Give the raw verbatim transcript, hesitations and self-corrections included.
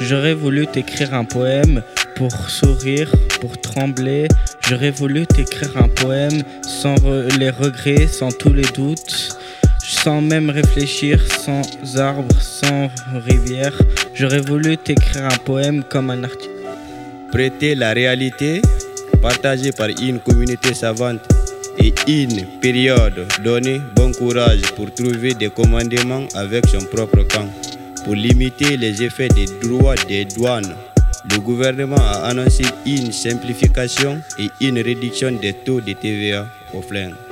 J'aurais voulu t'écrire un poème pour sourire, pour trembler. J'aurais voulu t'écrire un poème sans re- les regrets, sans tous les doutes, sans même réfléchir, sans arbres, sans rivière. J'aurais voulu t'écrire un poème comme un artiste. Prêter la réalité, partagée par une communauté savante et une période donnée, bon courage pour trouver des commandements avec son propre camp. Pour limiter les effets des droits des douanes, le gouvernement a annoncé une simplification et une réduction des taux de T V A au flingue.